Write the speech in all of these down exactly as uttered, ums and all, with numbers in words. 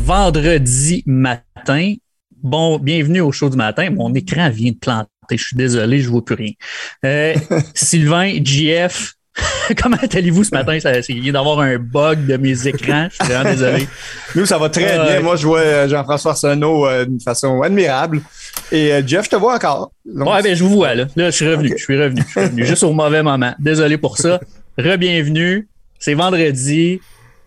vendredi matin. Bon, bienvenue au show du matin. Mon écran vient de planter. Je suis désolé, je ne vois plus rien. Euh, Sylvain, J F, comment allez-vous ce matin? Ça, il vient d'avoir un bug de mes écrans. Je suis vraiment désolé. Nous, ça va très euh, bien. Moi, je vois Jean-François Arsenault euh, d'une façon admirable. Et euh, Jeff, je te vois encore. Donc... Ouais, ben, je vous vois, là. Là, je suis revenu. Okay. Je suis revenu. Je suis revenu. Juste au mauvais moment. Désolé pour ça. Re-bienvenue. C'est vendredi.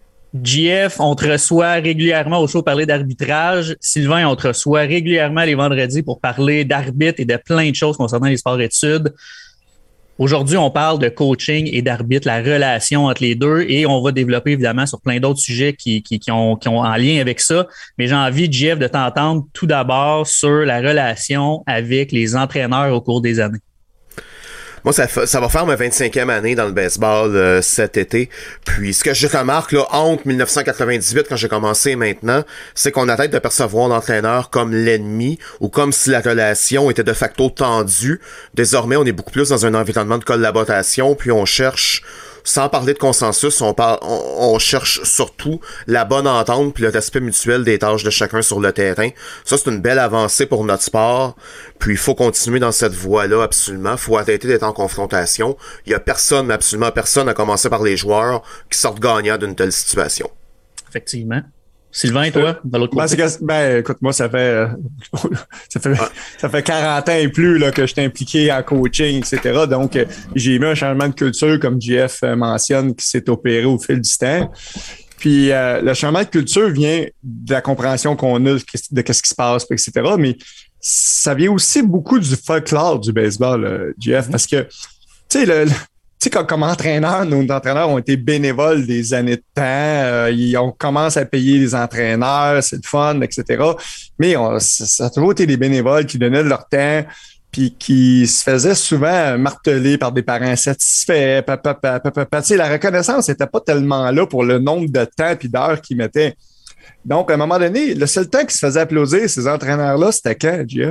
J F, on te reçoit régulièrement au show pour parler d'arbitrage. Sylvain, on te reçoit régulièrement les vendredis pour parler d'arbitre et de plein de choses concernant les sports-études. Aujourd'hui, on parle de coaching et d'arbitre, la relation entre les deux, et on va développer évidemment sur plein d'autres sujets qui, qui, qui, ont, qui ont en lien avec ça. Mais j'ai envie, J F, de t'entendre tout d'abord sur la relation avec les entraîneurs au cours des années. Moi, ça, ça va faire ma vingt-cinquième année dans le baseball euh, cet été. Puis, ce que je remarque là, entre dix-neuf cent quatre-vingt-dix-huit, quand j'ai commencé, et maintenant, c'est qu'on a tête de percevoir l'entraîneur comme l'ennemi ou comme si la relation était de facto tendue. Désormais, on est beaucoup plus dans un environnement de collaboration, puis on cherche... Sans parler de consensus, on, parle, on, on cherche surtout la bonne entente puis le respect mutuel des tâches de chacun sur le terrain. Ça, c'est une belle avancée pour notre sport. Puis, il faut continuer dans cette voie-là, absolument. Il faut arrêter d'être en confrontation. Il y a personne, mais absolument personne, à commencer par les joueurs, qui sortent gagnants d'une telle situation. Effectivement. Sylvain, toi, de l'autre côté? Ben, ben écoute, moi, ça fait euh, ça fait ah. ça fait quarante ans et plus là, que je suis impliqué en coaching, et cetera. Donc, euh, j'ai mis un changement de culture, comme J F mentionne, qui s'est opéré au fil du temps. Puis, euh, le changement de culture vient de la compréhension qu'on a de qu'est-ce qui se passe, et cetera. Mais ça vient aussi beaucoup du folklore du baseball, euh, J F, parce que, tu sais, le... le Tu sais, comme, comme entraîneur, nos entraîneurs ont été bénévoles des années de temps. Euh, ils, on commence à payer les entraîneurs, c'est le fun, et cetera. Mais on, ça, ça a toujours été des bénévoles qui donnaient de leur temps puis qui se faisaient souvent marteler par des parents insatisfaits. Pa, pa, pa, pa, pa, pa. Tu sais, la reconnaissance n'était pas tellement là pour le nombre de temps puis d'heures qu'ils mettaient. Donc, à un moment donné, le seul temps qui se faisait applaudir ces entraîneurs-là, c'était quand, Jeff?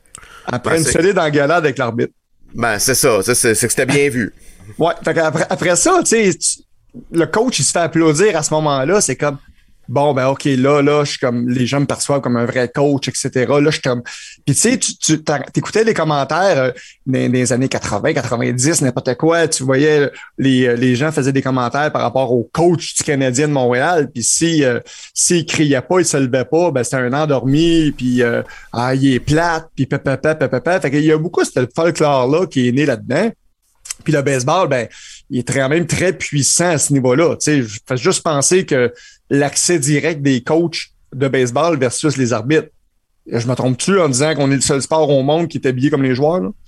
Après ben, une solide engueulade avec l'arbitre. Ben, c'est ça. C'est, c'est, c'est que c'était bien vu. Ouais, fait qu'après, après ça, tu sais, le coach, il se fait applaudir à ce moment-là, c'est comme, bon, ben, OK, là, là, je suis comme, les gens me perçoivent comme un vrai coach, et cetera. Là, je suis comme, puis tu sais, tu, tu t'écoutais les commentaires euh, des, des années quatre-vingts, quatre-vingt-dix, n'importe quoi, tu voyais, les, les gens faisaient des commentaires par rapport au coach du Canadien de Montréal, puis si, euh, s'il criait pas, il se levait pas, ben, c'était un endormi, puis euh, ah, il est plate, puis papa, papa, papa. Fait qu'il y a beaucoup ce folklore-là qui est né là-dedans. Puis le baseball, ben, il est quand même très puissant à ce niveau-là. Tu sais, je fais juste penser que l'accès direct des coachs de baseball versus les arbitres. Je me trompe-tu en disant qu'on est le seul sport au monde qui est habillé comme les joueurs, là?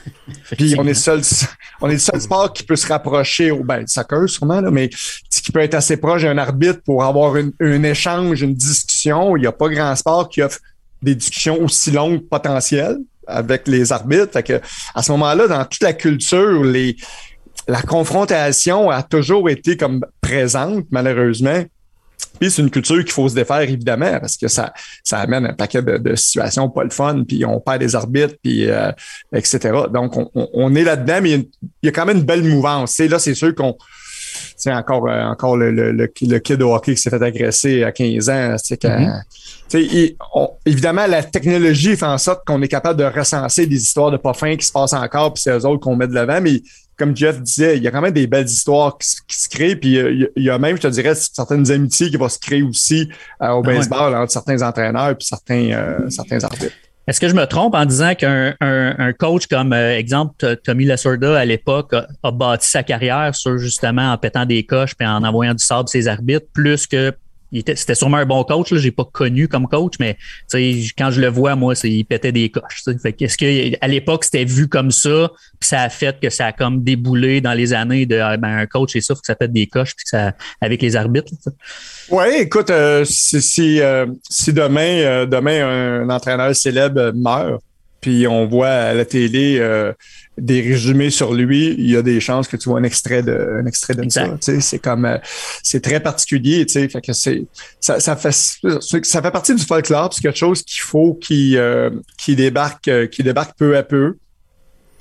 Puis on est le seul, on est le seul sport qui peut se rapprocher au ben, soccer sûrement, là, mais qui peut être assez proche d'un arbitre pour avoir une, un échange, une discussion. Il n'y a pas grand sport qui offre des discussions aussi longues potentielles avec les arbitres. Fait que, à ce moment-là, dans toute la culture, les, la confrontation a toujours été comme présente, malheureusement. Puis c'est une culture qu'il faut se défaire, évidemment, parce que ça, ça amène un paquet de, de situations pas le fun, puis on perd des arbitres, puis euh, et cetera. Donc, on, on, on est là-dedans, mais il y, a une, il y a quand même une belle mouvance. Et là, c'est sûr qu'on... C'est encore, euh, encore le, le, le, le kid de hockey qui s'est fait agresser à quinze ans. C'est quand, mm-hmm. il, on, évidemment, la technologie fait en sorte qu'on est capable de recenser des histoires de pas fins qui se passent encore, puis c'est eux autres qu'on met de l'avant. Mais comme Jeff disait, il y a quand même des belles histoires qui, qui se créent. Puis il y, y a même, je te dirais, certaines amitiés qui vont se créer aussi euh, au baseball, ouais, entre certains entraîneurs et certains, euh, certains arbitres. Est-ce que je me trompe en disant qu'un un, un coach comme, euh, exemple, Tommy Lasorda, à l'époque, a, a bâti sa carrière sur, justement, en pétant des coches et en envoyant du sable ses arbitres, plus que... Il était, c'était sûrement un bon coach, là, j'ai pas connu comme coach, mais quand je le vois, moi, c'est, il pétait des coches. Fait que, est-ce qu'à l'époque, c'était vu comme ça, puis ça a fait que ça a comme déboulé dans les années de ben, un coach, c'est ça, faut que ça pète des coches puis que ça, avec les arbitres? Oui, écoute, euh, si, si, euh, si demain, euh, demain un, un entraîneur célèbre meurt, puis on voit à la télé euh, des résumés sur lui, il y a des chances que tu vois un extrait de un extrait de ça. Tu sais, c'est comme euh, c'est très particulier, tu sais, fait que c'est ça, ça fait ça fait partie du folklore, c'est quelque chose qu'il faut qui euh, qui débarque euh, qui débarque peu à peu.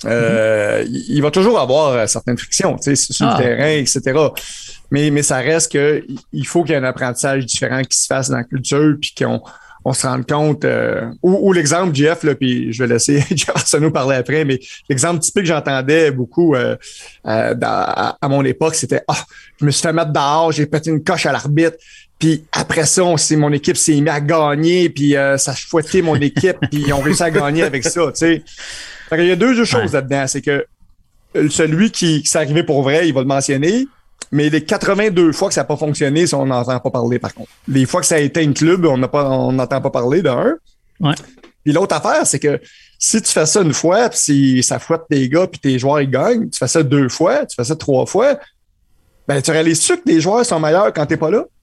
Euh, mm-hmm. il, il va toujours avoir certaines frictions, tu sais, sur ah. le terrain, et cetera. Mais, mais ça reste que il faut qu'il y ait un apprentissage différent qui se fasse dans la culture, puis qu'on on se rende compte, euh, ou, ou l'exemple, Jeff, là, puis je vais laisser Jeff Arsenault parler après, mais l'exemple typique que j'entendais beaucoup euh, euh, dans, à, à mon époque, c'était « Ah, oh, je me suis fait mettre dehors, j'ai pété une coche à l'arbitre, puis après ça, on s'est, mon équipe s'est mise à gagner, puis euh, ça a fouetté mon équipe, puis ils ont réussi à gagner avec ça, tu sais. » Fait qu'il y a deux, deux choses ouais. là-dedans, c'est que celui qui, qui s'est arrivé pour vrai, il va le mentionner, mais les quatre-vingt-deux fois que ça n'a pas fonctionné, ça, on n'entend pas parler, par contre. Les fois que ça a été un club, on n'a pas, on n'entend pas parler d'un. Ouais. Puis l'autre affaire, c'est que si tu fais ça une fois, puis si ça fouette tes gars, puis tes joueurs, ils gagnent, tu fais ça deux fois, tu fais ça trois fois, ben, tu réalises-tu que les joueurs sont meilleurs quand t'es pas là?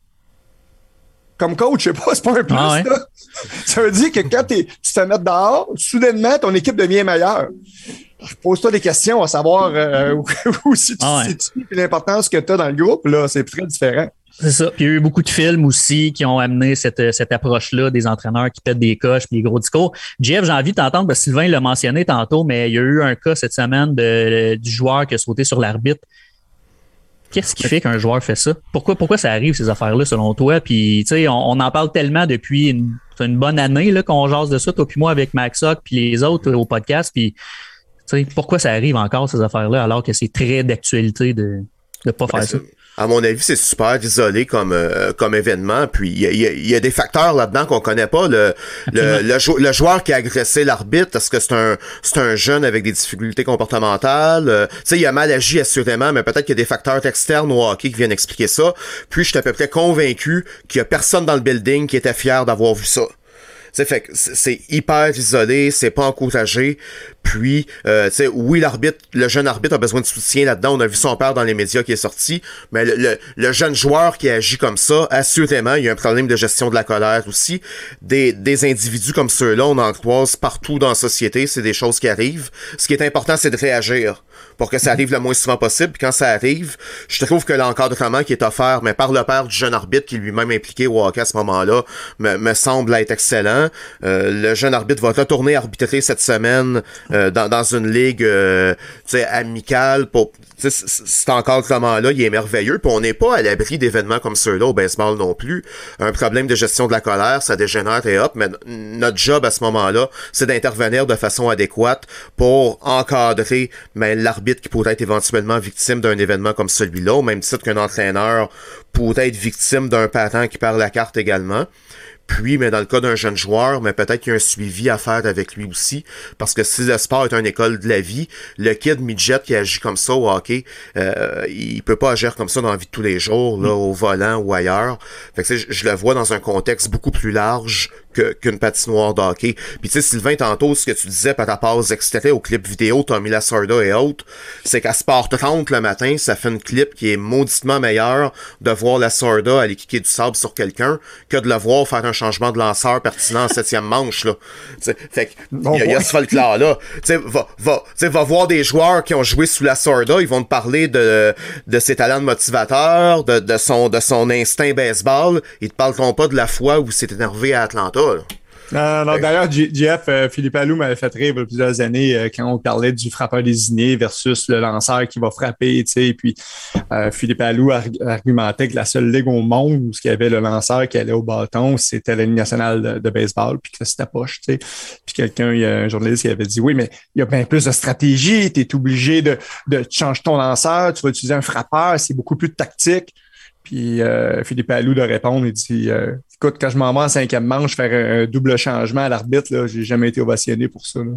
Comme coach, je sais pas, c'est pas un plus, ah ouais. là. Ça veut dire que quand t'es, tu te fais mettre dehors, soudainement, ton équipe devient meilleure. Pose-toi des questions à savoir euh, où, où si tu ah ouais. te situes et l'importance que tu as dans le groupe, là, c'est très différent. C'est ça. Puis il y a eu beaucoup de films aussi qui ont amené cette, cette approche-là des entraîneurs qui pètent des coches puis des gros discours. Jeff, j'ai envie de t'entendre, parce que Sylvain l'a mentionné tantôt, mais il y a eu un cas cette semaine de, du joueur qui a sauté sur l'arbitre. Qu'est-ce qui fait qu'un joueur fait ça? Pourquoi, pourquoi ça arrive, ces affaires-là, selon toi? Puis, tu sais, on, on en parle tellement depuis une, une bonne année là, qu'on jase de ça, toi puis moi, avec Max Sock puis les autres au podcast. Puis, tu sais, pourquoi ça arrive encore, ces affaires-là, alors que c'est très d'actualité de ne pas faire ben, ça? À mon avis, c'est super isolé comme euh, comme événement. Puis il y a, y, a, y a des facteurs là-dedans qu'on connaît pas. Le le, le, jou- le joueur qui a agressé l'arbitre, est-ce que c'est un c'est un jeune avec des difficultés comportementales? Euh, tu sais, il a mal agi assurément, mais peut-être qu'il y a des facteurs externes au hockey qui viennent expliquer ça. Puis je suis à peu près convaincu qu'il y a personne dans le building qui était fier d'avoir vu ça. T'sais, fait que c'est hyper isolé, c'est pas encouragé. Puis, euh, tu sais, oui, l'arbitre, le jeune arbitre a besoin de soutien là-dedans. On a vu son père dans les médias qui est sorti. Mais le, le, le jeune joueur qui agit comme ça, assurément, il y a un problème de gestion de la colère aussi. Des, des individus comme ceux-là, on en croise partout dans la société. C'est des choses qui arrivent. Ce qui est important, c'est de réagir pour que ça arrive le moins souvent possible. Puis quand ça arrive, je trouve que l'encadrement qui est offert, mais par le père du jeune arbitre qui est lui-même impliqué au hockey à ce moment-là, me, me semble être excellent. Euh, le jeune arbitre va retourner arbitrer cette semaine euh, dans, dans une ligue euh, amicale. Pour, cet encadrement-là, il est merveilleux. Puis on n'est pas à l'abri d'événements comme ceux-là au baseball non plus. Un problème de gestion de la colère, ça dégénère et hop. Mais notre job à ce moment-là, c'est d'intervenir de façon adéquate pour encadrer mais l'arbitre qui pourrait être éventuellement victime d'un événement comme celui-là, au même titre qu'un entraîneur pourrait être victime d'un parent qui perd la carte également. Puis, mais dans le cas d'un jeune joueur, mais peut-être qu'il y a un suivi à faire avec lui aussi, parce que si le sport est une école de la vie, le kid midget qui agit comme ça au hockey, euh, il peut pas agir comme ça dans la vie de tous les jours, là, au volant ou ailleurs. Fait que, je, je le vois dans un contexte beaucoup plus large que, qu'une patinoire de hockey. Puis tu sais, Sylvain, tantôt, ce que tu disais par rapport aux extraits, aux clips vidéo, Tommy Lasorda et autres, c'est qu'à Sport trente le matin, ça fait une clip qui est mauditement meilleure de voir Lasorda aller kicker du sable sur quelqu'un que de le voir faire un changement de lanceur pertinent en septième manche, là. T'sais, fait que, bon, il y, y a ce folklore-là. Tu sais, va, va, va voir des joueurs qui ont joué sous Lasorda, ils vont te parler de, de ses talents de motivateur, de, de son, de son instinct baseball. Ils te parleront pas de la fois où il s'est énervé à Atlanta, là. Non, non, d'ailleurs, G- Jeff, euh, Philippe Allou m'avait fait rire il y a plusieurs années euh, quand on parlait du frappeur désigné versus le lanceur qui va frapper, tu sais, puis euh, Philippe Allou arg- argumentait que la seule ligue au monde où il y avait le lanceur qui allait au bâton, c'était la Ligue nationale de, de baseball, puis que c'était poche, tu sais. Puis quelqu'un, il y a un journaliste qui avait dit, oui, mais il y a bien plus de stratégie, tu es obligé de, de changer ton lanceur, tu vas utiliser un frappeur, c'est beaucoup plus tactique. Puis euh, Philippe Allou de répondre, il dit euh, écoute, quand je m'en vais en cinquième manche faire un, un double changement à l'arbitre, là, j'ai jamais été ovationné pour ça. Là.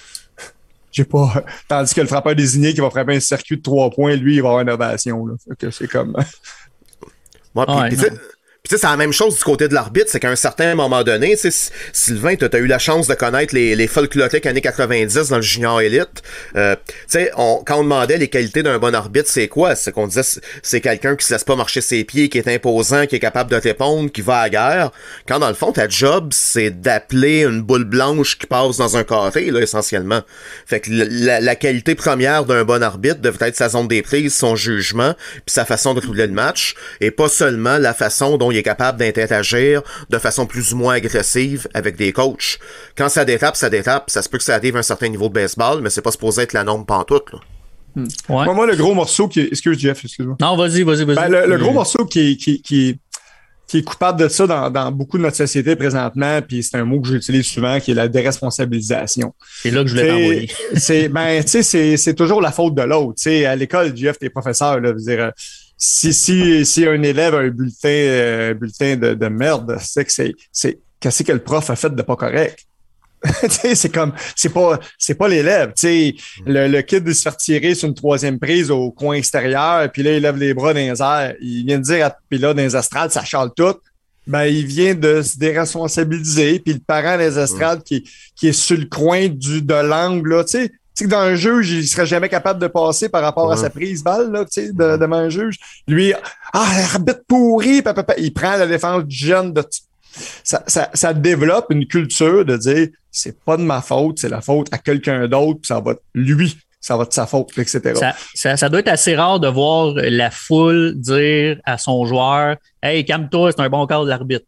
J'ai pas. Tandis que le frappeur désigné qui va frapper un circuit de trois points, lui, il va avoir une ovation. Là. Fait que c'est comme. Ouais, puis, ouais, puis Puis tu sais, c'est la même chose du côté de l'arbitre, c'est qu'à un certain moment donné, tu sais, Sylvain, tu as eu la chance de connaître les, les folkloriques années quatre-vingt-dix dans le junior élite. Euh, tu sais, on, quand on demandait les qualités d'un bon arbitre, c'est quoi? C'est qu'on disait, c'est quelqu'un qui se laisse pas marcher ses pieds, qui est imposant, qui est capable de répondre, qui va à la guerre. Quand dans le fond, ta job, c'est d'appeler une boule blanche qui passe dans un carré, là, essentiellement. Fait que la, la qualité première d'un bon arbitre devrait être sa zone des prises, son jugement, puis sa façon de rouler le match, et pas seulement la façon dont il il est capable d'interagir de façon plus ou moins agressive avec des coachs. Quand ça détape, ça détape. Ça se peut que ça arrive à un certain niveau de baseball, mais c'est pas supposé être la norme pantoute, là. Hmm. Ouais. Moi, moi, le gros morceau qui est... Excuse, Jeff, excuse-moi. Non, vas-y, vas-y, vas-y. Ben, le, le gros morceau qui est, qui, qui, qui est coupable de ça dans, dans beaucoup de notre société présentement, puis c'est un mot que j'utilise souvent, qui est la déresponsabilisation. C'est là que je voulais t'envoyer. c'est, ben, tu sais, c'est, c'est toujours la faute de l'autre. Tu sais, à l'école, Jeff, t'es professeur, là, je veux dire, si, si, si un élève a un bulletin, euh, bulletin de, de merde, c'est que c'est, c'est, qu'est-ce que le prof a fait de pas correct? Tu sais, c'est comme, c'est pas, c'est pas l'élève. Tu sais, le, le kid de se faire tirer sur une troisième prise au coin extérieur, puis là, il lève les bras dans les airs. Il vient de dire, puis là, dans les estrades, ça chale tout. Ben, il vient de se déresponsabiliser, puis le parent des estrades qui, qui est sur le coin du, de l'angle, là, tu sais, tu sais que dans un juge, il serait jamais capable de passer par rapport ouais. à sa prise balle, là, tu sais, de, devant un juge. Lui, ah, l'arbitre pourri, papa, papa, il prend la défense du jeune de, ça, ça, ça développe une culture de dire, c'est pas de ma faute, c'est la faute à quelqu'un d'autre, puis ça va être lui, ça va être sa faute, et cetera. Ça, ça, ça doit être assez rare de voir la foule dire à son joueur, hey, calme-toi, c'est un bon quart de l'arbitre.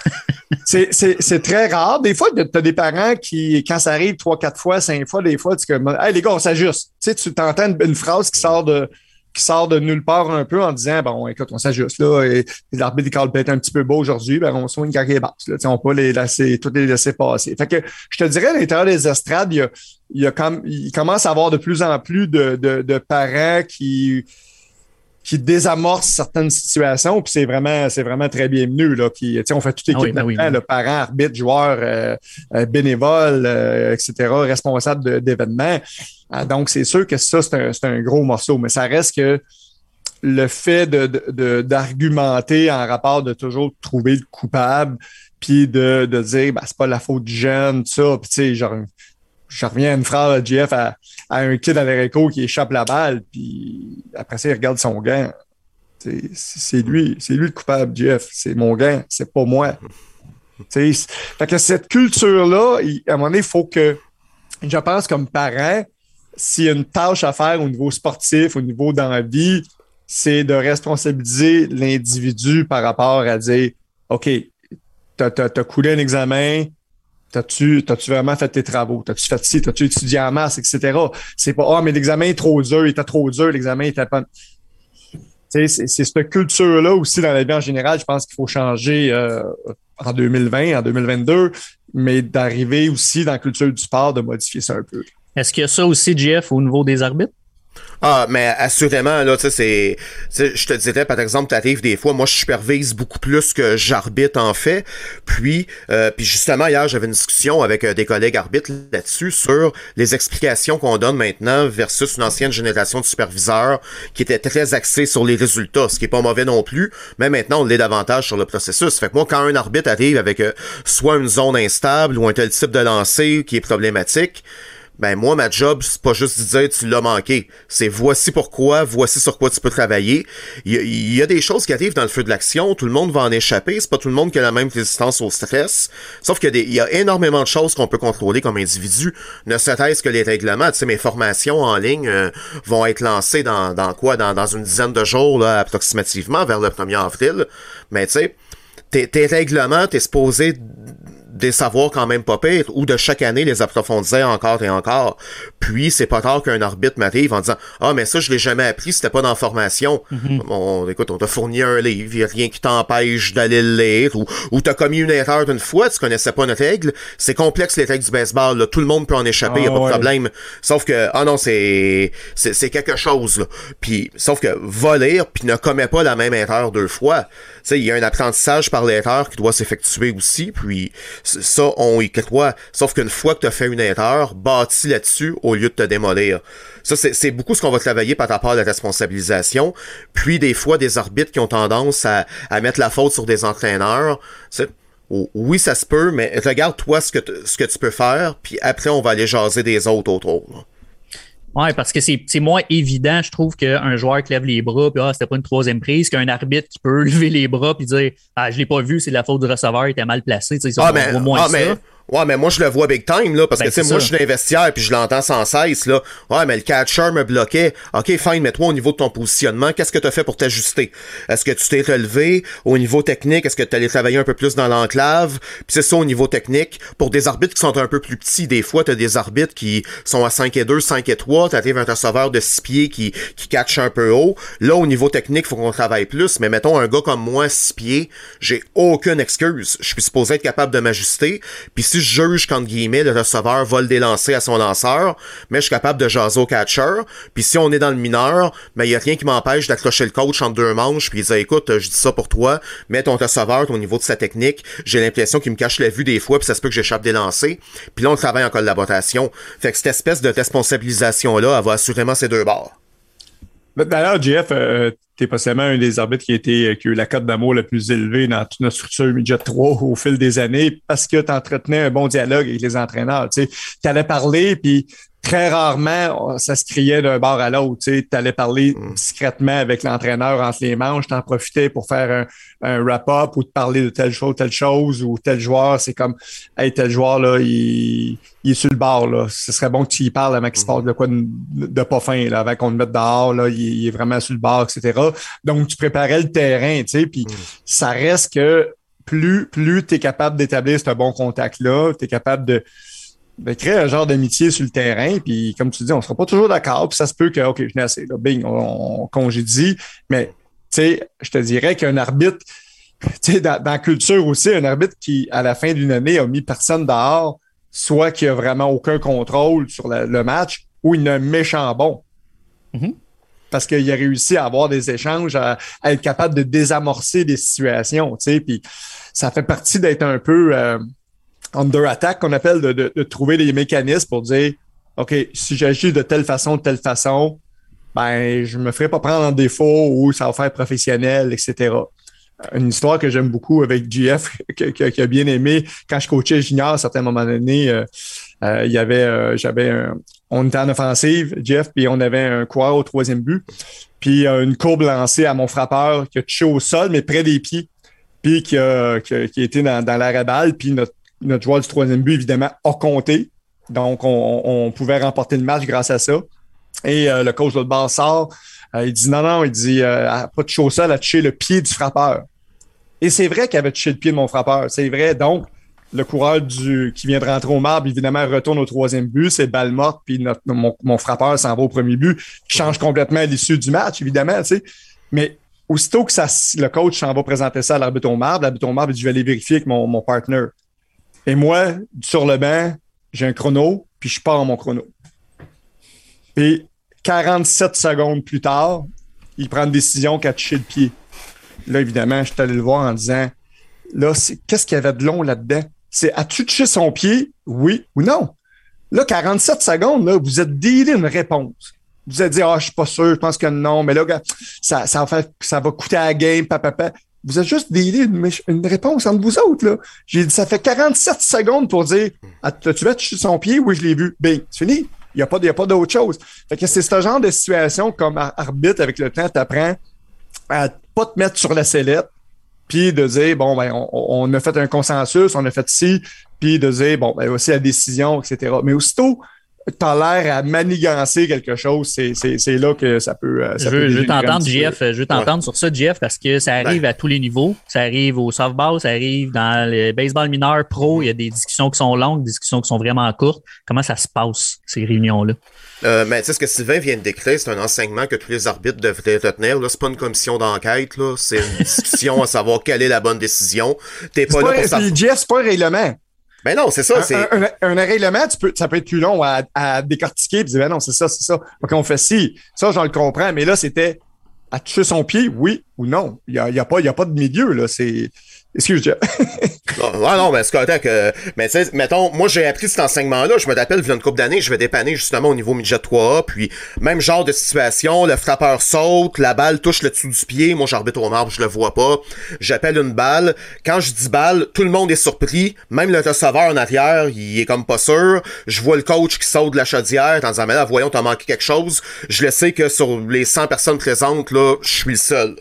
c'est, c'est, c'est très rare. Des fois, tu as des parents qui, quand ça arrive trois, quatre fois, cinq fois, des fois, tu dis, hey, les gars, on s'ajuste. Tu sais, tu t'entends une, une phrase qui sort de, qui sort de nulle part un peu en disant, bon, écoute, on s'ajuste, là, et l'arbitre, il cale peut-être un petit peu beau aujourd'hui, ben, on soigne quand il est basse, là, tu sais, on peut pas les laisser, toutes les laisser passer. Fait que, je te dirais, à l'intérieur des estrades, il y a, il y a comme, il commence à avoir de plus en plus de, de, de parents qui, qui désamorcent certaines situations, puis c'est vraiment, c'est vraiment très bienvenu, là, qui, tu sais, on fait toute équipe ah oui, ben oui, oui. le parent, arbitre, joueur, euh, euh, bénévole, euh, et cetera, responsable de, d'événements. Ah, donc, c'est sûr que ça, c'est un, c'est un gros morceau, mais ça reste que le fait de, de, de, d'argumenter en rapport de toujours trouver le coupable, puis de, de dire, ben, c'est pas la faute du jeune, tout ça, puis tu sais, genre, je reviens à une phrase de J F à, à un kid à l'Ereco qui échappe la balle, puis après ça, il regarde son gant. C'est, c'est lui, c'est lui le coupable, J F. C'est mon gant, c'est pas moi. T'sais, fait que cette culture-là, il, à un moment donné, il faut que, je pense, comme parent, s'il y a une tâche à faire au niveau sportif, au niveau dans la vie, c'est de responsabiliser l'individu par rapport à dire, OK, t'as, t'as, t'as coulé un examen, T'as-tu, t'as-tu vraiment fait tes travaux? T'as-tu fait ci? T'as-tu étudié en masse, et cetera. C'est pas, ah, oh, mais l'examen est trop dur, il était trop dur, l'examen était pas. Tu sais, c'est, c'est cette culture-là aussi dans la vie en général, je pense qu'il faut changer euh, en deux mille vingt, en deux mille vingt-deux, mais d'arriver aussi dans la culture du sport, de modifier ça un peu. Est-ce qu'il y a ça aussi, Jeff, au niveau des arbitres? Ah, mais assurément, là, tu sais, c'est, tu sais, je te dirais, par exemple, t'arrives des fois, moi, je supervise beaucoup plus que j'arbitre, en fait. Puis, euh, puis justement, hier, j'avais une discussion avec euh, des collègues arbitres là-dessus sur les explications qu'on donne maintenant versus une ancienne génération de superviseurs qui était très axée sur les résultats, ce qui est pas mauvais non plus, mais maintenant, on l'est davantage sur le processus. Fait que moi, quand un arbitre arrive avec euh, soit une zone instable ou un tel type de lancer qui est problématique, ben moi, ma job, c'est pas juste de dire tu l'as manqué. C'est voici pourquoi, voici sur quoi tu peux travailler. Il y, a, il y a des choses qui arrivent dans le feu de l'action, tout le monde va en échapper, c'est pas tout le monde qui a la même résistance au stress. Sauf qu'il y a, des, il y a énormément de choses qu'on peut contrôler comme individu, ne serait-ce que les règlements. Tu sais, mes formations en ligne euh, vont être lancées dans, dans quoi? Dans, dans une dizaine de jours, là, approximativement, vers le premier avril. Mais tu sais, tes, tes règlements, t'es supposé des savoirs quand même pas pires, ou de chaque année les approfondir encore et encore. Puis, c'est pas tard qu'un arbitre m'arrive en disant « Ah, mais ça, je l'ai jamais appris, c'était pas dans la formation. Mm-hmm. » On, écoute, on t'a fourni un livre, y a rien qui t'empêche d'aller le lire, ou, ou t'as commis une erreur d'une fois, tu connaissais pas une règle. C'est complexe, les règles du baseball, là. Tout le monde peut en échapper, ah, y a pas ouais. de problème. Sauf que, ah non, c'est, c'est, c'est quelque chose, là. Puis, sauf que, va lire, puis ne commets pas la même erreur deux fois. Tu sais, il y a un apprentissage par l'erreur qui doit s'effectuer aussi, puis ça, on y croit. Sauf qu'une fois que tu as fait une erreur, bâtis là-dessus au lieu de te démolir. Ça, c'est, c'est beaucoup ce qu'on va travailler par rapport à la responsabilisation. Puis, des fois, des arbitres qui ont tendance à, à mettre la faute sur des entraîneurs. C'est, oui, ça se peut, mais regarde toi ce que, t- ce que tu peux faire, puis après, on va aller jaser des autres autour. Là. Ouais, parce que c'est, c'est moins évident, je trouve, qu'un joueur qui lève les bras, puis ah, c'était pas une troisième prise, qu'un arbitre qui peut lever les bras puis dire ah, je l'ai pas vu, c'est de la faute du receveur, il était mal placé. Tu sais, ça, ah, on mais, voit moins ah, ça. mais, Ouais, mais moi, je le vois big time, là, parce Ben, que, tu sais, c'est moi, ça. je suis dans les vestiaires, puis je l'entends sans cesse, là. Ouais, mais le catcher me bloquait. OK, fine, mais toi, au niveau de ton positionnement, qu'est-ce que t'as fait pour t'ajuster? Est-ce que tu t'es relevé? Au niveau technique, est-ce que t'allais travailler un peu plus dans l'enclave? Puis c'est ça, au niveau technique. Pour des arbitres qui sont un peu plus petits, des fois, t'as des arbitres qui sont à cinq et deux, cinq et trois, t'arrives un receveur de six pieds qui, qui catch un peu haut. Là, au niveau technique, faut qu'on travaille plus, mais mettons, un gars comme moi, six pieds, j'ai aucune excuse. Je suis supposé être capable de m'ajuster. Puis si je juge qu'entre guillemets, le receveur va le délancer à son lanceur, mais je suis capable de jaser au catcher. Puis si on est dans le mineur, mais il y a rien qui m'empêche d'accrocher le coach entre deux manches puis il dit écoute, je dis ça pour toi, mets ton receveur au niveau de sa technique, j'ai l'impression qu'il me cache la vue des fois puis ça se peut que j'échappe des lancers. Puis là on travaille en collaboration. Fait que cette espèce de responsabilisation là, elle va assurément ces deux bords. D'ailleurs, J F, euh, t'es possiblement un des arbitres qui a, été, qui a eu la cote d'amour la plus élevée dans toute notre structure midget trois au fil des années parce que tu entretenais un bon dialogue avec les entraîneurs. Tu allais parler, puis très rarement, ça se criait d'un bord à l'autre. Tu allais parler mm. discrètement avec l'entraîneur entre les manches, t'en profitais pour faire un, un wrap-up ou te parler de telle chose, telle chose, ou tel joueur, c'est comme hey, tel joueur, là, il, il est sur le bord. Là. Ce serait bon que tu y parles avant qu'il se passe de quoi de, de pas fin, là, avant qu'on le mette dehors, là, il, il est vraiment sur le bord, et cetera. Donc, tu préparais le terrain, tu sais, puis mm. ça reste que plus, plus tu es capable d'établir ce bon contact-là, tu es capable de de créer un genre d'amitié sur le terrain, puis comme tu dis, on sera pas toujours d'accord, puis ça se peut que, OK, je n'ai assez, là, bing, on, on congédie, mais, tu sais, je te dirais qu'un arbitre, tu sais, dans, dans la culture aussi, un arbitre qui, à la fin d'une année, a mis personne dehors, soit qui a vraiment aucun contrôle sur la, le match, ou il a un méchant bon. Mm-hmm. Parce qu'il a réussi à avoir des échanges, à, à être capable de désamorcer des situations, tu sais, puis ça fait partie d'être un peu... Euh, under attack, qu'on appelle, de, de, de trouver des mécanismes pour dire OK, si j'agis de telle façon, de telle façon, ben, je me ferai pas prendre en défaut ou ça va faire professionnel, et cetera. Une histoire que j'aime beaucoup avec J F, que, que, qui a bien aimé, quand je coachais junior, à un certain moment donné, euh, euh, il y avait, euh, j'avais un, on était en offensive, Jeff, puis on avait un coureur au troisième but, puis euh, une courbe lancée à mon frappeur qui a touché au sol, mais près des pieds, puis qui a, qui a, qui a été dans, dans l'arrêt balle, puis notre Notre joueur du troisième but, évidemment, a compté. Donc, on, on pouvait remporter le match grâce à ça. Et euh, le coach de l'autre bord sort. Euh, il dit non, non, il dit euh, elle n'a pas touché au sol, elle a touché le pied du frappeur. Et c'est vrai qu'elle avait touché le pied de mon frappeur. C'est vrai. Donc, le coureur du, qui vient de rentrer au marbre, évidemment, retourne au troisième but. C'est balle morte. Puis notre, mon, mon frappeur s'en va au premier but. Qui change complètement l'issue du match, évidemment. Tu sais. Mais aussitôt que ça, le coach s'en va présenter ça à l'arbitre au marbre, l'arbitre au marbre, il dit je vais aller vérifier avec mon, mon partner. Et moi, sur le banc, j'ai un chrono, puis je pars mon chrono. Et quarante-sept secondes plus tard, il prend une décision qui a touché le pied. Là, évidemment, je suis allé le voir en disant, là, c'est, qu'est-ce qu'il y avait de long là-dedans? C'est, as-tu touché son pied? Oui ou non? Là, quarante-sept secondes, là, vous êtes dealé une réponse. Vous êtes dit, ah, oh, je suis pas sûr, je pense que non, mais là, ça, ça, va, faire, ça va coûter à la game, papa, papa. Vous êtes juste délé une, une réponse entre vous autres, là. J'ai dit, ça fait quarante-sept secondes pour dire, as-tu vu toucher son pied? Oui, je l'ai vu. Bing, c'est fini. Il n'y a pas, il y a pas d'autre chose. Fait que c'est ce genre de situation comme arbitre, avec le temps, t'apprends à pas te mettre sur la sellette, puis de dire, bon, ben, on, on a fait un consensus, on a fait ci, puis de dire, bon, ben, aussi la décision, et cetera. Mais aussitôt, t'as l'air à manigancer quelque chose, c'est, c'est, c'est là que ça peut... Ça je peut veux, je veux t'entendre, J F, je veux t'entendre ouais. sur ça, J F, parce que ça arrive ben. à tous les niveaux. Ça arrive au softball, ça arrive dans le baseball mineur, pro. Il y a des discussions qui sont longues, des discussions qui sont vraiment courtes. Comment ça se passe, ces réunions-là? Euh, mais tu sais, ce que Sylvain vient de décrire, c'est un enseignement que tous les arbitres devraient retenir. Là, c'est pas une commission d'enquête, là. C'est une discussion à savoir quelle est la bonne décision. T'es pas, pas là pour ça. Puis, Jeff, c'est pas un règlement. Ben non, c'est ça. Un, c'est... un, un, un règlement, tu peux, ça peut être plus long à, à décortiquer et dire, ben non, c'est ça, c'est ça. OK, on fait ci. Ça, j'en le comprends. Mais là, c'était à toucher son pied, oui ou non. Il n'y a, y a, pas, y a pas de milieu, là. C'est. Excuse-moi. non, non, non, mais c'est correct que. Mais tu sais, mettons, moi, j'ai appris cet enseignement-là. Je me rappelle, il y a une couple d'années, je vais dépanner justement au niveau midget trois A. Puis, même genre de situation, le frappeur saute, la balle touche le dessous du pied. Moi, j'arbitre au marbre, je le vois pas. J'appelle une balle. Quand je dis balle, tout le monde est surpris. Même le receveur en arrière, il est comme pas sûr. Je vois le coach qui saute de la chaudière en disant, mais là, voyons, t'as manqué quelque chose. Je le sais que sur les cent personnes présentes, là, je suis le seul.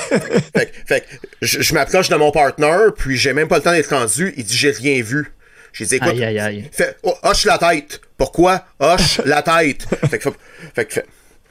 fait, fait je, je m'approche de mon partner, puis j'ai même pas le temps d'être rendu. Il dit j'ai rien vu. J'ai dit, écoute, aïe, aïe, aïe. Fais, oh, hoche la tête. Pourquoi? Hoche la tête. Fait que, fait que, fait,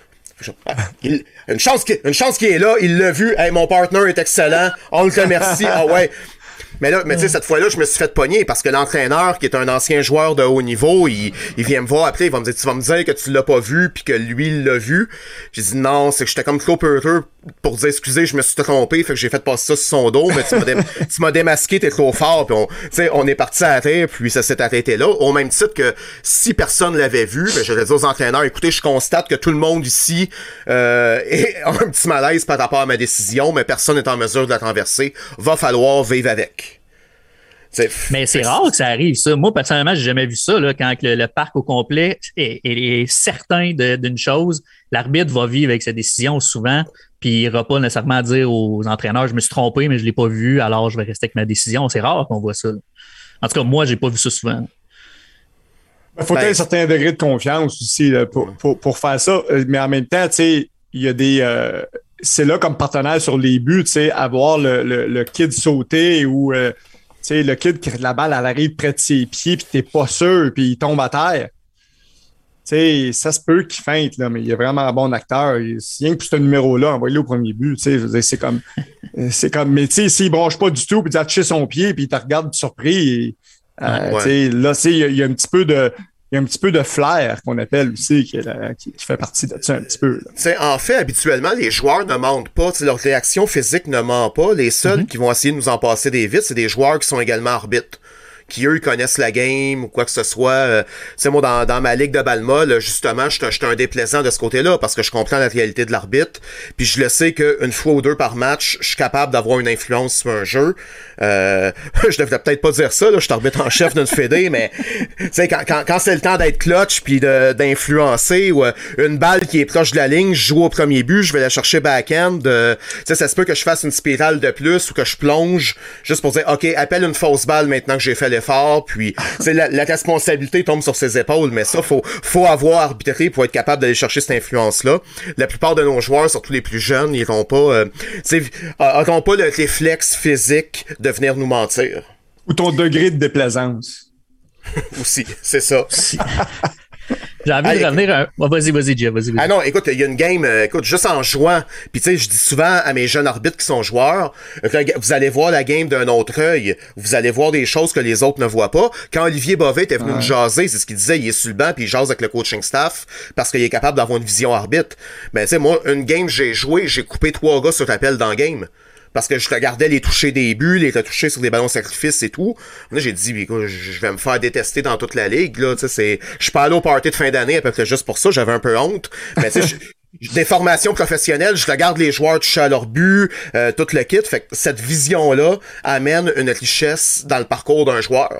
il, une chance qu'il, une chance qu'il est là, il l'a vu. Hey, mon partner est excellent. On le remercie. Ah ouais. Mais là, mais tu sais, cette fois-là, je me suis fait pogner parce que l'entraîneur, qui est un ancien joueur de haut niveau, il, il vient me voir après, il va me dire, tu vas me dire que tu l'as pas vu puis que lui, il l'a vu. J'ai dit non, c'est que j'étais comme trop peureux pour dire, excusez, je me suis trompé, fait que j'ai fait passer ça sur son dos, mais tu m'as, dé- tu m'as démasqué, t'es trop fort, puis on, tu sais, on est parti à la terre, puis ça s'est arrêté là. Au même titre que si personne l'avait vu, ben, j'aurais dit aux entraîneurs, écoutez, je constate que tout le monde ici, euh, est, a un petit malaise par rapport à ma décision, mais personne n'est en mesure de la traverser. Va falloir vivre avec. T'sais, mais c'est rare que ça arrive, ça. Moi, personnellement, j'ai jamais vu ça, là, quand le, le parc au complet est, est, est certain de, d'une chose, l'arbitre va vivre avec sa décision souvent, puis il n'ira pas nécessairement dire aux entraîneurs, je me suis trompé, mais je l'ai pas vu, alors je vais rester avec ma décision. C'est rare qu'on voit ça, là. En tout cas, moi, j'ai pas vu ça souvent. Il faut ben, un certain degré de confiance aussi là, pour, pour, pour faire ça. Mais en même temps, tu sais, il y a des... Euh, c'est là comme partenaire sur les buts, tu sais, avoir le, le, le kid sauter ou... Euh, tu sais, le kid, la balle, elle arrive près de ses pieds, puis t'es pas sûr, puis il tombe à terre. Tu sais, ça se peut qu'il feinte, là, mais il est vraiment un bon acteur. Il, rien que pour ce numéro-là, envoyez-le au premier but, tu sais, je veux dire, c'est comme... c'est comme... Mais tu sais, s'il branche pas du tout, puis il a touché son pied, puis il te regarde surpris, et, euh, ouais. Tu sais, là, tu sais, il y, y a un petit peu de... Il y a un petit peu de flair qu'on appelle aussi, qui, est la, qui, qui fait partie de ça un petit peu. En fait, habituellement, les joueurs ne mentent pas. Leur réaction physique ne ment pas. Les seuls mm-hmm. qui vont essayer de nous en passer des vitres, c'est des joueurs qui sont également arbitres, qui, eux, ils connaissent la game ou quoi que ce soit. Euh, tu sais, moi, dans, dans ma ligue de Balma, là, justement, je suis un déplaisant de ce côté-là parce que je comprends la réalité de l'arbitre. Puis je le sais qu'une fois ou deux par match, je suis capable d'avoir une influence sur un jeu. Euh, je devrais peut-être pas dire ça, là, je suis arbitre en chef d'une fédé, mais tu sais, quand, quand, quand c'est le temps d'être clutch puis de, d'influencer ou euh, une balle qui est proche de la ligne, je joue au premier but, je vais la chercher back-end. Euh, tu sais, ça se peut que je fasse une spirale de plus ou que je plonge juste pour dire, OK, appelle une fausse balle maintenant que j'ai fait l'effort, puis la, la responsabilité tombe sur ses épaules, mais ça, faut, faut avoir arbitré pour être capable d'aller chercher cette influence-là. La plupart de nos joueurs, surtout les plus jeunes, ils n'auront pas, euh, auront pas le réflexe physique de venir nous mentir. Ou ton degré de déplaisance. Aussi, c'est ça. J'ai envie ah, de revenir à un... oh, vas-y, vas-y, Jeff, vas-y, vas-y. Ah non, écoute, il y a une game, euh, écoute, juste en jouant, puis tu sais, je dis souvent à mes jeunes arbitres qui sont joueurs, vous allez voir la game d'un autre œil, vous allez voir des choses que les autres ne voient pas. Quand Olivier Bovet était venu ouais. me jaser, c'est ce qu'il disait, il est sur le banc, puis il jase avec le coaching staff, parce qu'il est capable d'avoir une vision arbitre. Ben tu sais, moi, une game, j'ai joué, j'ai coupé trois gars sur appel dans la game. Parce que je regardais les toucher des buts, les toucher sur des ballons sacrifices et tout. Là, j'ai dit, écoute, je vais me faire détester dans toute la ligue, là, tu sais, c'est, je suis pas allé au party de fin d'année à peu près juste pour ça, j'avais un peu honte. Mais tu sais, des formations professionnelles, je regarde les joueurs toucher à leur but, euh, tout le kit. Fait que cette vision-là amène une richesse dans le parcours d'un joueur.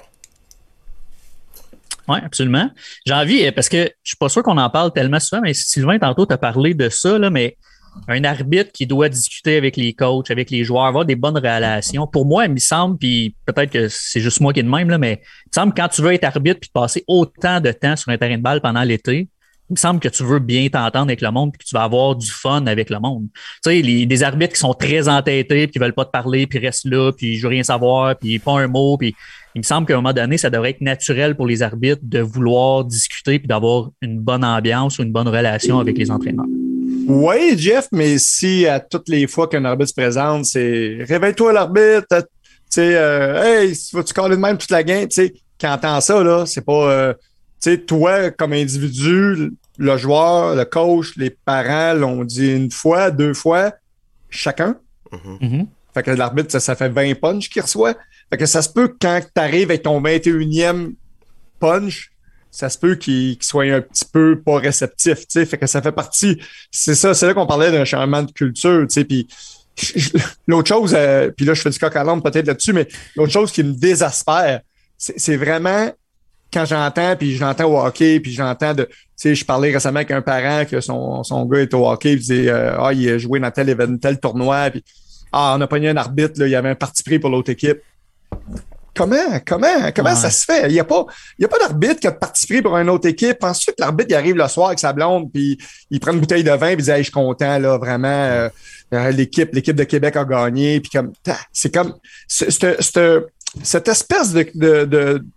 Oui, absolument. J'ai envie, parce que je suis pas sûr qu'on en parle tellement souvent, mais Sylvain, tantôt, t'as parlé de ça, là, mais un arbitre qui doit discuter avec les coachs, avec les joueurs, avoir des bonnes relations. Pour moi, il me semble, puis peut-être que c'est juste moi qui est de même, là, mais il me semble que quand tu veux être arbitre puis passer autant de temps sur un terrain de balle pendant l'été, il me semble que tu veux bien t'entendre avec le monde puis que tu vas avoir du fun avec le monde. Tu sais, les, des arbitres qui sont très entêtés puis qui veulent pas te parler puis restent là puis je veux rien savoir puis pas un mot puis il me semble qu'à un moment donné, ça devrait être naturel pour les arbitres de vouloir discuter puis d'avoir une bonne ambiance ou une bonne relation avec les entraîneurs. Oui, Jeff, mais si à toutes les fois qu'un arbitre se présente, c'est « Réveille-toi l'arbitre! » Tu sais, euh, « Hey, vas-tu caler de même toute la game? » Tu sais, quand t'entends ça, là, c'est pas... Euh, tu sais, toi, comme individu, le joueur, le coach, les parents l'ont dit une fois, deux fois, chacun. Mm-hmm. Fait que l'arbitre, ça, ça fait vingt punch qu'il reçoit. Fait que ça se peut que quand t'arrives avec ton vingt et unième punch, ça se peut qu'il, qu'il soit un petit peu pas réceptif, tu sais, fait que ça fait partie, c'est ça, c'est là qu'on parlait d'un changement de culture, tu sais, puis l'autre chose, euh, puis là je fais du coq à l'âne peut-être là-dessus, mais l'autre chose qui me désespère, c'est, c'est vraiment quand j'entends, puis j'entends au hockey, puis j'entends de, tu sais, je parlais récemment avec un parent que son, son gars est au hockey, il disait, euh, ah, il a joué dans tel événement, tel tournoi, puis ah, on a pogné un arbitre, là, il y avait un parti pris pour l'autre équipe. Comment, comment, comment ouais. ça se fait? Il n'y a pas, il y a pas d'arbitre qui a participé pour une autre équipe. Ensuite, l'arbitre, il arrive le soir avec sa blonde, puis il prend une bouteille de vin, puis il dit, hey, je suis content, là, vraiment, euh, l'équipe, l'équipe de Québec a gagné, puis comme, c'est comme, c'est, c'est, c'est, cette espèce de, de, de,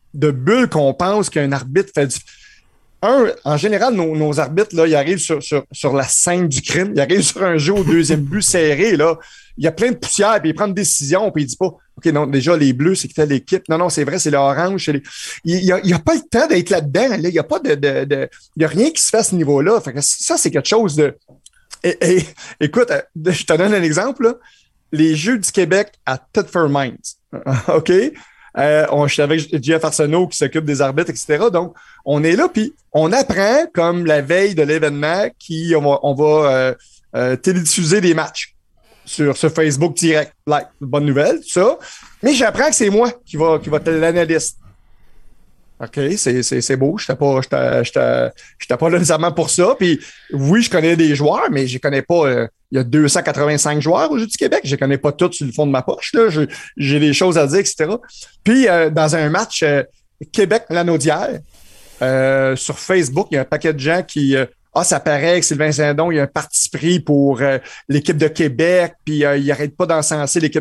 de bulles qu'on pense qu'un arbitre fait du... Un, en général, nos, nos arbitres, là, ils arrivent sur, sur, sur la scène du crime, ils arrivent sur un jeu au deuxième but serré, là. Il y a plein de poussière, puis ils prennent une décision, puis ils disent pas, OK, non, déjà, les bleus, c'est que telle équipe. Non, non, c'est vrai, c'est l'orange. C'est les... Il n'y a, il y a pas le temps d'être là-dedans, là. Il n'y a pas de, de, de, il y a rien qui se fait à ce niveau-là. Fait que ça, c'est quelque chose de... Et, et, écoute, je te donne un exemple, là. Les Jeux du Québec à Thetford Mines. OK? Euh, on, je suis avec Jeff Arsenault qui s'occupe des arbitres, et cetera. Donc, on est là, puis on apprend, comme la veille de l'événement, qu'on va, on va euh, euh, télédiffuser des matchs sur, sur Facebook direct. Like, bonne nouvelle, tout ça. Mais j'apprends que c'est moi qui va, qui va être l'analyste. OK, c'est, c'est, c'est beau. Je n'étais pas, j'étais, j'étais, j'étais pas là nécessairement pour ça. Puis oui, je connais des joueurs, mais je ne connais pas. Euh, il y a deux cent quatre-vingt-cinq joueurs au Jeux du Québec. Je ne connais pas tous sur le fond de ma poche. Là. Je, j'ai des choses à dire, et cetera. Puis euh, dans un match euh, Québec-Lanaudière, euh, sur Facebook, il y a un paquet de gens qui. Euh, ah, ça paraît que Sylvain Saint-Don, il y a un parti pris pour euh, l'équipe de Québec, puis euh, il n'arrête pas d'encenser l'équipe.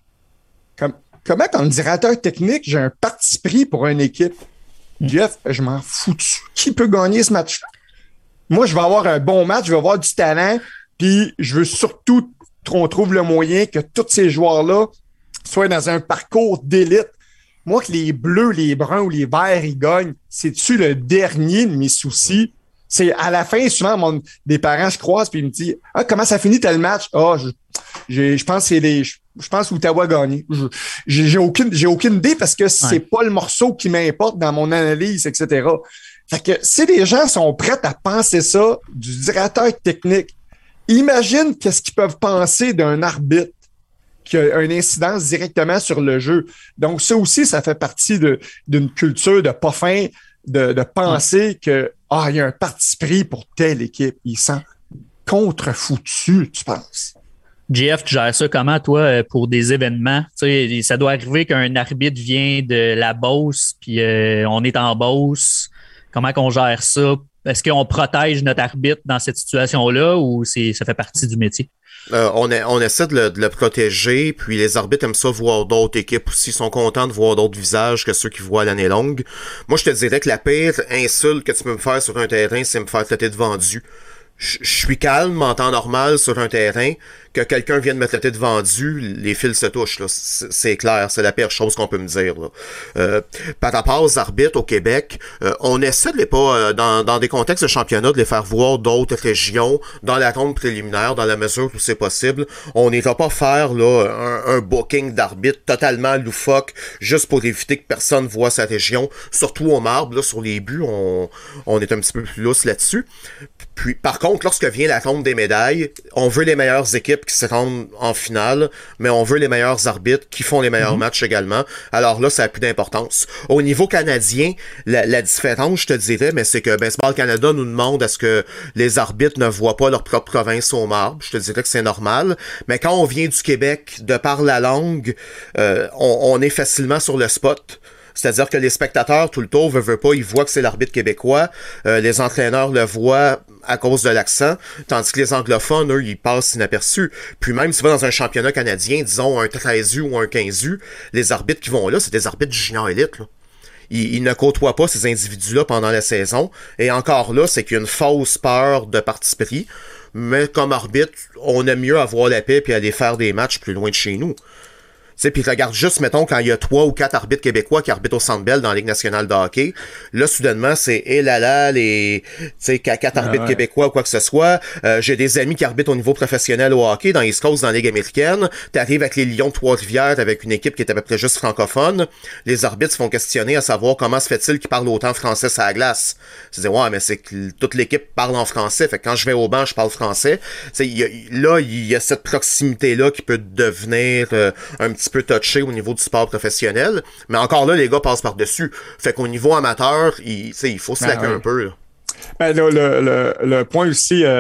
Comme, comment, comme directeur technique, j'ai un parti pris pour une équipe? Jeff, je m'en fous dessus. Qui peut gagner ce match-là? Moi, je vais avoir un bon match, je vais avoir du talent, puis je veux surtout qu'on trouve le moyen que tous ces joueurs-là soient dans un parcours d'élite. Moi, que les bleus, les bruns ou les verts, ils gagnent, c'est-tu le dernier de mes soucis? C'est à la fin, souvent, mon, des parents, je croise, puis ils me disent « Ah, comment ça finit tel match? » Ah, je, j'ai, je pense que c'est des... Je, je pense que Ottawa a gagné. Je, j'ai, j'ai, aucune, j'ai aucune idée parce que c'est ouais. pas le morceau qui m'importe dans mon analyse, et cetera. Fait que si les gens sont prêts à penser ça du directeur technique, imagine qu'est-ce qu'ils peuvent penser d'un arbitre qui a une incidence directement sur le jeu. Donc, ça aussi, ça fait partie de, d'une culture de pas fin, de, de penser ouais. que ah, il y a un parti pris pour telle équipe. Ils sont contre-foutus, tu penses? Jeff, tu gères ça comment, toi, pour des événements? Tu sais, ça doit arriver qu'un arbitre vient de la Beauce, puis euh, on est en Beauce. Comment qu'on gère ça? Est-ce qu'on protège notre arbitre dans cette situation-là ou c'est, ça fait partie du métier? Euh, on, est, on essaie de le, de le protéger, puis les arbitres aiment ça voir d'autres équipes aussi, ils sont contents de voir d'autres visages que ceux qui voient à l'année longue. Moi, je te dirais que la pire insulte que tu peux me faire sur un terrain, c'est me faire traiter de vendu. Je suis calme en temps normal sur un terrain, que quelqu'un vienne me traiter de vendu, les fils se touchent, là. C'est, c'est clair, c'est la pire chose qu'on peut me dire, là. Euh, par rapport aux arbitres au Québec, euh, on essaie de les pas, euh, dans, dans des contextes de championnat, de les faire voir d'autres régions, dans la ronde préliminaire, dans la mesure où c'est possible. On n'ira pas faire, là, un, un booking d'arbitre totalement loufoque, juste pour éviter que personne voit sa région, surtout au marbre, là, sur les buts, on, on est un petit peu plus lousse là-dessus. Puis, par contre, lorsque vient la ronde des médailles, on veut les meilleures équipes qui se rendent en finale, mais on veut les meilleurs arbitres qui font les meilleurs mm-hmm. matchs également. Alors là, ça a plus d'importance. Au niveau canadien, la, la différence, je te dirais, mais c'est que Baseball Canada nous demande à ce que les arbitres ne voient pas leur propre province au marbre. Je te dirais que c'est normal. Mais quand on vient du Québec, de par la langue, euh, on, on est facilement sur le spot. C'est-à-dire que les spectateurs, tout le tour, veut, veut pas, ils voient que c'est l'arbitre québécois. Euh, les entraîneurs le voient à cause de l'accent, tandis que les anglophones, eux, ils passent inaperçus. Puis même si tu vas dans un championnat canadien, disons un treize U ou un quinze U, les arbitres qui vont là, c'est des arbitres du junior élite, là. Ils, ils ne côtoient pas ces individus-là pendant la saison. Et encore là, c'est qu'il y a une fausse peur de parti pris. Mais comme arbitre, on aime mieux avoir la paix et aller faire des matchs plus loin de chez nous. Tu sais, puis regarde juste, mettons, quand il y a trois ou quatre arbitres québécois qui arbitrent au Centre Bell dans la Ligue nationale de hockey, là, soudainement, c'est, eh là là, les, tu sais, quatre arbitres ah ouais. québécois ou quoi que ce soit. Euh, j'ai des amis qui arbitrent au niveau professionnel au hockey, dans East Coast, dans la Ligue américaine. T'arrives avec les Lions de Trois-Rivières avec une équipe qui est à peu près juste francophone. Les arbitres se font questionner à savoir comment se fait-il qu'ils parlent autant français sur la glace. Tu dis, ouais, mais c'est que toute l'équipe parle en français, fait que quand je vais au banc, je parle français. Tu sais, y a, là, il y a cette proximité-là qui peut devenir euh, un petit peu touché au niveau du sport professionnel, mais encore là, les gars passent par-dessus. Fait qu'au niveau amateur, il, il faut se laquer ah, ouais. un peu. Là. Ben, là, le, le, le point aussi, euh,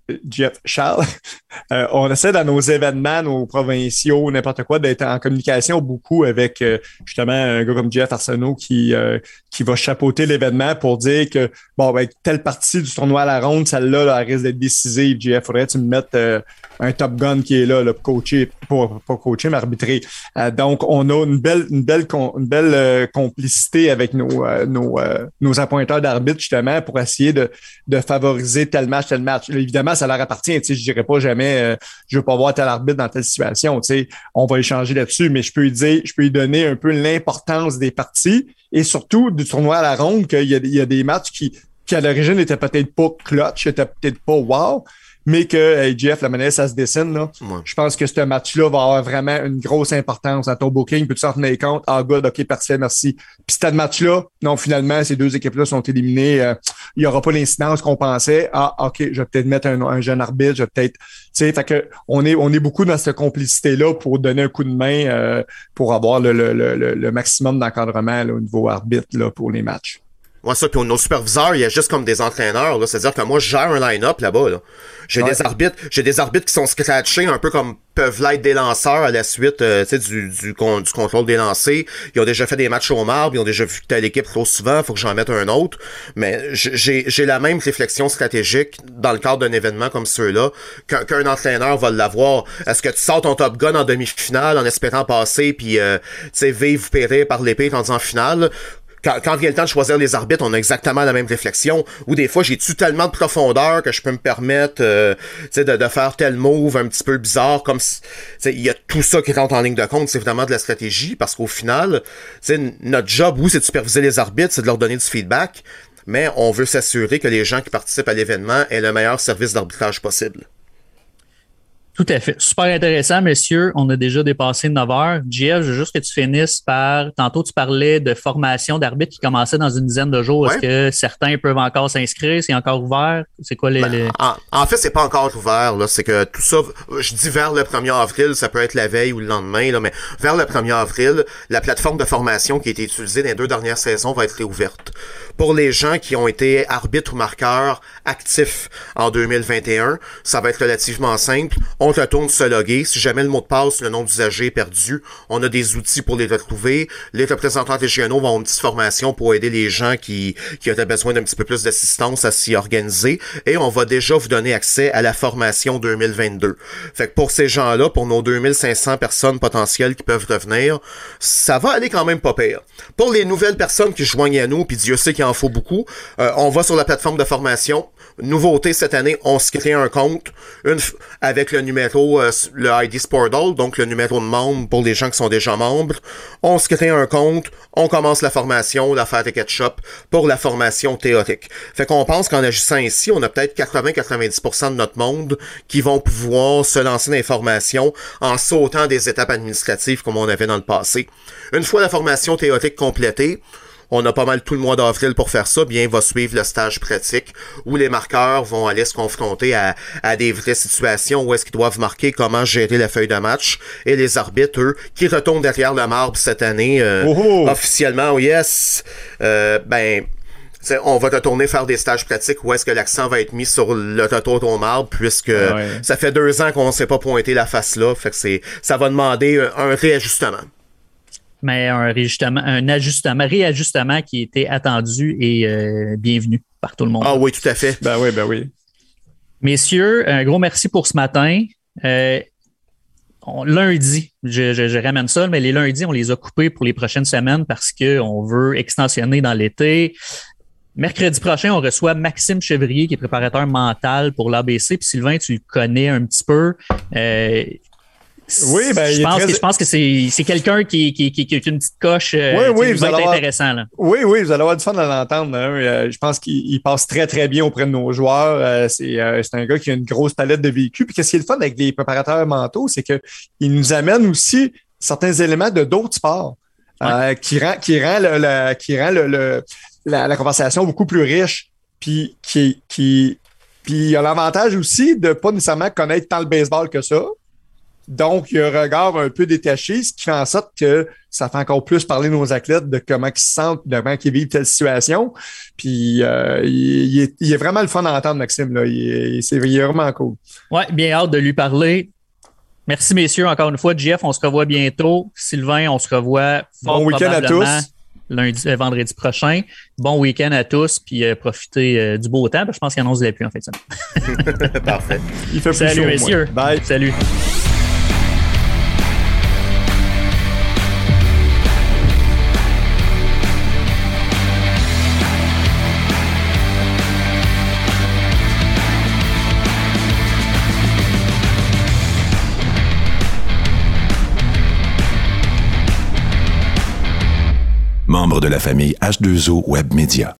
Jeff, Charles, euh, on essaie dans nos événements, nos provinciaux, n'importe quoi, d'être en communication beaucoup avec euh, justement un gars comme Jeff Arsenault qui, euh, qui va chapeauter l'événement pour dire que bon, ben, telle partie du tournoi à la ronde, celle-là, là, elle risque d'être décisive. Jeff, faudrait que tu me mettes euh, un top gun qui est là, là pour coacher, pour, pas coacher, mais arbitrer. Euh, donc, on a une belle, une belle, une belle euh, complicité avec nos, euh, nos, euh, nos appointeurs d'arbitre, justement, pour essayer de, de favoriser tel match, tel match. Là, évidemment, ça leur appartient. Tu sais, je dirais pas jamais, euh, je veux pas voir tel arbitre dans telle situation. Tu sais, on va échanger là-dessus, mais je peux lui dire, je peux lui donner un peu l'importance des parties et surtout du tournoi à la ronde, qu'il y a, il y a des matchs qui, qui à l'origine étaient peut-être pas clutch, étaient peut-être pas wow, mais que, hey, Jeff, la manière ça se dessine, là, ouais. Je pense que ce match-là va avoir vraiment une grosse importance dans ton booking. Peux-tu s'en tenir compte? Ah, good, OK, parfait, merci. Puis ce match-là, non, finalement, ces deux équipes-là sont éliminées. Euh, il n'y aura pas l'incidence qu'on pensait. Ah, OK, je vais peut-être mettre un, un jeune arbitre, je vais peut-être... Tu sais, fait que on est, on est beaucoup dans cette complicité-là pour donner un coup de main euh, pour avoir le, le, le, le maximum d'encadrement là, au niveau arbitre là, pour les matchs. Ouais, ça, puis nos superviseurs, il y a juste comme des entraîneurs, là. C'est-à-dire que moi, je gère un line-up là-bas, là. J'ai ouais. des arbitres, j'ai des arbitres qui sont scratchés un peu comme peuvent l'être des lanceurs à la suite, euh, tu sais, du, du, con, du contrôle des lancers. Ils ont déjà fait des matchs au marbre, ils ont déjà vu telle équipe trop souvent, faut que j'en mette un autre. Mais j'ai, j'ai la même réflexion stratégique dans le cadre d'un événement comme ceux-là qu'un, qu'un entraîneur va l'avoir. Est-ce que tu sors ton Top Gun en demi-finale en espérant passer puis, euh, tu sais, vivre ou périr par l'épée quand en finale? Quand, quand vient le temps de choisir les arbitres, on a exactement la même réflexion. Ou des fois, j'ai-tu tellement de profondeur que je peux me permettre euh, de, de faire tel move un petit peu bizarre, comme il y a tout ça qui rentre en ligne de compte, c'est vraiment de la stratégie, parce qu'au final, notre job, oui, c'est de superviser les arbitres, c'est de leur donner du feedback, mais on veut s'assurer que les gens qui participent à l'événement aient le meilleur service d'arbitrage possible. Tout à fait. Super intéressant, messieurs. On a déjà dépassé neuf heures. Jeff, je veux juste que tu finisses par... Tantôt, tu parlais de formation d'arbitre qui commençait dans une dizaine de jours. Ouais. Est-ce que certains peuvent encore s'inscrire? C'est encore ouvert? C'est quoi les... Ben, les... En, en fait, c'est pas encore ouvert. Là. C'est que tout ça... Je dis vers le premier avril, ça peut être la veille ou le lendemain, là, mais vers le premier avril, la plateforme de formation qui a été utilisée dans les deux dernières saisons va être réouverte. Pour les gens qui ont été arbitres ou marqueurs actifs en deux mille vingt et un, ça va être relativement simple. On retourne se loguer. Si jamais le mot de passe, le nom d'usager est perdu, on a des outils pour les retrouver. Les représentants régionaux vont avoir une petite formation pour aider les gens qui, qui auraient besoin d'un petit peu plus d'assistance à s'y organiser. Et on va déjà vous donner accès à la formation deux mille vingt-deux. Fait que pour ces gens-là, pour nos deux mille cinq cents personnes potentielles qui peuvent revenir, ça va aller quand même pas pire. Pour les nouvelles personnes qui joignent à nous, puis Dieu sait qu'il en faut beaucoup, euh, on va sur la plateforme de formation. Nouveauté cette année, on se crée un compte une f- avec le numéro, euh, le I D Sportal, donc le numéro de membre pour les gens qui sont déjà membres. On se crée un compte, on commence la formation, l'affaire de ketchup pour la formation théorique. Fait qu'on pense qu'en agissant ici, on a peut-être quatre-vingts à quatre-vingt-dix pour cent de notre monde qui vont pouvoir se lancer dans les formations en sautant des étapes administratives comme on avait dans le passé. Une fois la formation théorique complétée, on a pas mal tout le mois d'avril pour faire ça. Bien, va suivre le stage pratique où les marqueurs vont aller se confronter à, à des vraies situations où est-ce qu'ils doivent marquer, comment gérer la feuille de match. Et les arbitres, eux, qui retournent derrière le marbre cette année, euh, oh oh. officiellement, oh yes, euh, ben... T'sais, on va retourner faire des stages pratiques où est-ce que l'accent va être mis sur le retour au marbre, puisque ouais. ça fait deux ans qu'on ne s'est pas pointé la face là. Fait que c'est, ça va demander un, un réajustement. Mais un réajustement, un ajustement, réajustement qui était attendu et euh, bienvenu par tout le monde. Ah oui, tout à fait. Ben oui, ben oui. Messieurs, un gros merci pour ce matin. Euh, on, lundi, je, je, je ramène ça, mais les lundis, on les a coupés pour les prochaines semaines parce qu'on veut extensionner dans l'été. Mercredi prochain, on reçoit Maxime Chevrier, qui est préparateur mental pour l'A B C. Puis Sylvain, tu le connais un petit peu. Euh, Oui, ben, je, pense très... que, je pense que c'est, c'est quelqu'un qui, qui, qui, qui a une petite coche euh, oui, oui, qui va être avoir... intéressant. Là. Oui, oui, vous allez avoir du fun à l'entendre. Hein. Euh, je pense qu'il il passe très, très bien auprès de nos joueurs. Euh, c'est, euh, c'est un gars qui a une grosse palette de vécu. Puis qu'est-ce qui est le fun avec les préparateurs mentaux, c'est qu'il nous amène aussi certains éléments de d'autres sports ouais. euh, qui rend, qui rend, le, le, qui rend le, le, la, la conversation beaucoup plus riche. Puis qui, qui, puis il y a l'avantage aussi de pas nécessairement connaître tant le baseball que ça. Donc, il y a un regard un peu détaché, ce qui fait en sorte que ça fait encore plus parler nos athlètes de comment ils se sentent, de comment ils vivent telle situation. Puis, euh, il, il, est, il est vraiment le fun d'entendre, Maxime. Là. Il, est, c'est, il est vraiment cool. Ouais, bien hâte de lui parler. Merci, messieurs, encore une fois. Jeff, on se revoit bientôt. Sylvain, on se revoit fort bon week-end à tous. Lundi, euh, vendredi prochain. Bon week-end à tous, puis euh, profitez euh, du beau temps. Je pense qu'il annonce de la pluie en fait. Ça. Parfait. Il fait plus Salut, chaud, messieurs. Moi. Bye. Salut. Membre de la famille H deux O Web Media.